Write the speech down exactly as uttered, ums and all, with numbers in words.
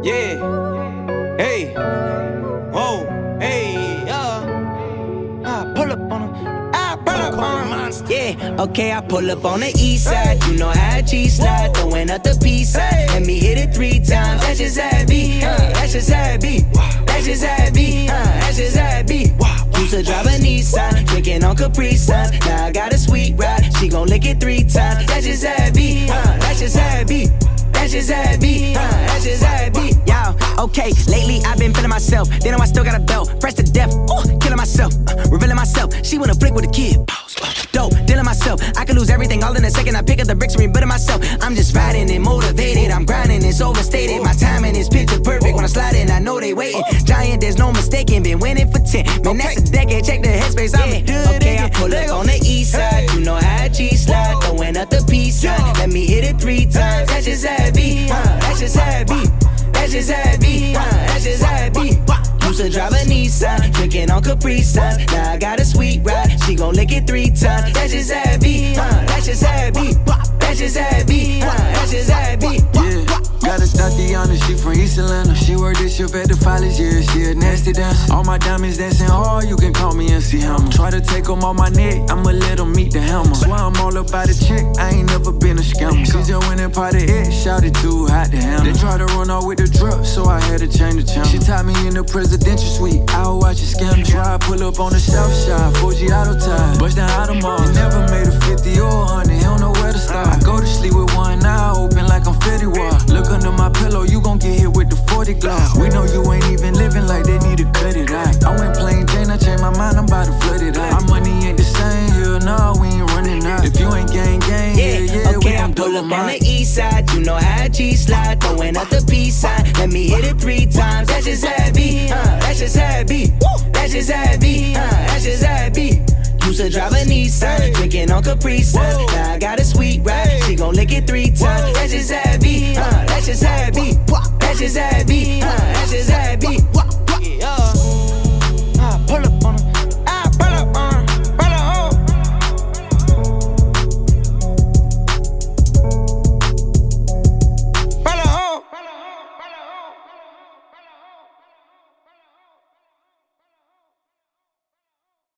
Yeah. Hey. Whoa. Hey. Yeah. I pull up on him. I pull up on him. Yeah. Okay, I pull up on the east side. You know how G slide. Throwing up the peace sign. Let me hit it three times. That's just how it be. Uh, that's just how it be. That's just how it be. Uh, that's just how it be. Used to drive a Nissan, drinking on Capri Suns. Now I got a sweet ride. She gon' lick it three times. That's just how it be. Uh, that's just how it be. That's just how it be, uh, that's just how it be. Yo, okay, lately I've been feeling myself. They know I still got a belt, fresh to death. Ooh, killing myself, uh, revealing myself. She wanna flick with a kid. Pause, uh, dope, dealing myself. I could lose everything all in a second. I pick up the bricks and rebuilding myself. I'm just riding and motivated. I'm grinding, it's overstated. My timing is picture perfect. When I slide in, I know they waiting. Giant, there's no mistaking. Been winning for ten. Man, that's a decade. Check the headspace. I'm in. Okay, I pull up on the east side. You know how G slide. Throwing up the peace sign. Let me hit it three times. That's just how it be. Uh, that's just how it be. That's just how it be. Uh, that's just how it be. Used to drive a Nissan, drinking on Capri Suns. Now I got a sweet ride. She gon' lick it three times. That's just how it be. Uh, that's just how it be. That's just how it be. Uh, that's just how it be. Yeah. Got a Tatiana, she from East Atlanta. She worked this shift at the Follies, yeah, she a nasty dancer. All my diamonds dancing hard, you can call me M C Hammer. Try to take them on my neck, I'ma let them meet the hammer. Swear I'm all about a chick, I ain't never been a scammer. She just went and part of it, shouted too hot to handle. They tried to run off with the drip, so I had to change the channel. She tied me in the presidential suite, I was watching scam. Try to pull up on the south side, four G auto tie. Bust down out of mall, never made a fifty or a hundred, don't know where to start. I go to sleep with one eye open like I'm Fetty Wap. Look under my pillow, you gon' get hit with the forty gloss. We know you ain't even living like they need to cut it out. I went plain Jane, I changed my mind, I'm about to flood it out. Our money ain't the same here, no, we ain't running out. If you ain't gang gang, yeah, yeah, yeah okay, we gon' I pull up double on the east side. You know how G slide, throwing up the peace sign. Let me hit it three times. That's just how it be. Uh, that's just how it be. That's just how it be. Uh, that's just how it be. Used to drive a Nissan, drinking on Capri Suns. Now I got a sweet ride. She gon' lick it three times. That's just how it be. Uh, that's just how it be. That's just how it be. Uh, that's just how it be.